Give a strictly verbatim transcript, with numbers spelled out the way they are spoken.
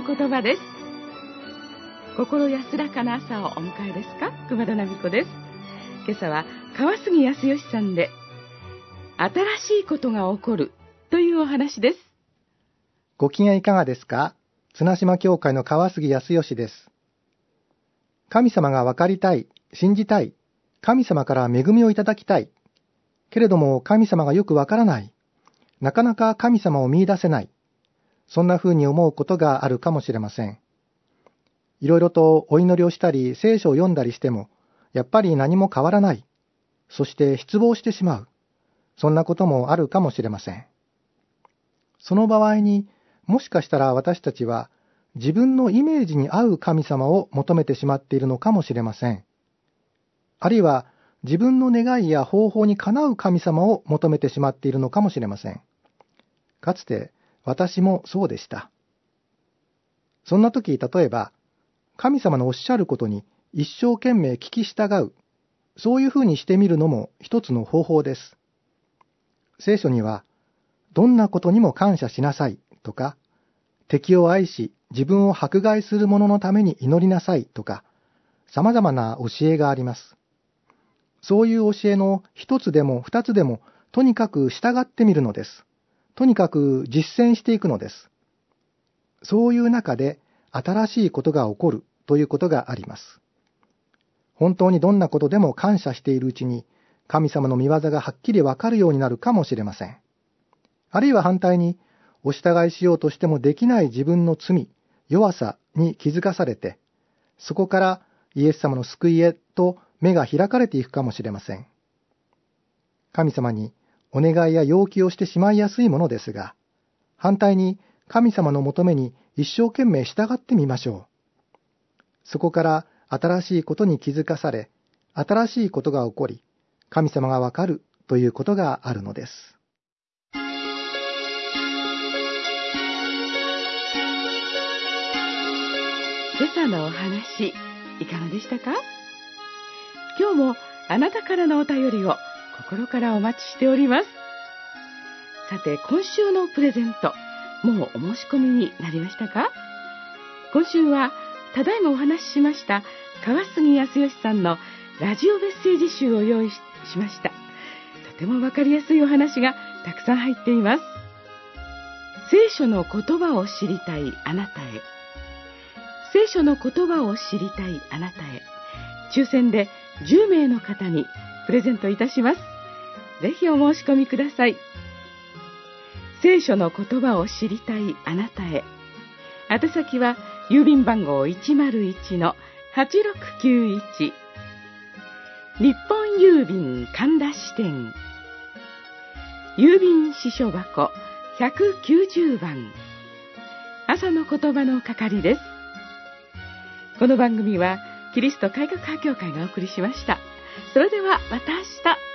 言葉です。心安らかな朝をお迎えですか？熊田奈美子です。今朝は川杉康義さんで、新しいことが起こるというお話です。 ご機嫌いかがですか？綱島教会の川杉康義です。神様が分かりたい、信じたい、神様から恵みをいただきたい。けれども神様がよく分からない。なかなか神様を見出せない。そんな風に思うことがあるかもしれません。いろいろとお祈りをしたり、聖書を読んだりしても、やっぱり何も変わらない。そして失望してしまう。そんなこともあるかもしれません。その場合に、もしかしたら私たちは自分のイメージに合う神様を求めてしまっているのかもしれません。あるいは自分の願いや方法にかなう神様を求めてしまっているのかもしれません。かつて私もそうでした。そんな時、例えば、神様のおっしゃることに一生懸命聞き従う、そういうふうにしてみるのも一つの方法です。聖書には、どんなことにも感謝しなさいとか、敵を愛し自分を迫害する者のために祈りなさいとか、様々な教えがあります。そういう教えの一つでも二つでも、とにかく従ってみるのです。とにかく実践していくのです。そういう中で新しいことが起こるということがあります。本当にどんなことでも感謝しているうちに神様の御業がはっきりわかるようになるかもしれません。あるいは反対にお従いしようとしてもできない自分の罪、弱さに気づかされて、そこからイエス様の救いへと目が開かれていくかもしれません。神様にお願いや要求をしてしまいやすいものですが、反対に神様の求めに一生懸命従ってみましょう。そこから新しいことに気づかされ、新しいことが起こり、神様がわかるということがあるのです。 今朝のお話、いかがでしたか？今日もあなたからのお便りを心からお待ちしております。さて、今週のプレゼント、もうお申し込みになりましたか？今週は、ただいまお話ししました川杉康義さんのラジオメッセージ集を用意しました。とてもわかりやすいお話がたくさん入っています。聖書の言葉を知りたいあなたへ。聖書の言葉を知りたいあなたへ。抽選でじゅうめいの方にプレゼントいたします。ぜひお申し込みください。聖書の言葉を知りたいあなたへ。宛先は郵便番号 いちまるいちのはちろくきゅういち 日本郵便神田支店、郵便支所箱ひゃくきゅうじゅうばん、朝の言葉の係です。この番組はキリスト改革派教会がお送りしました。それではまた明日。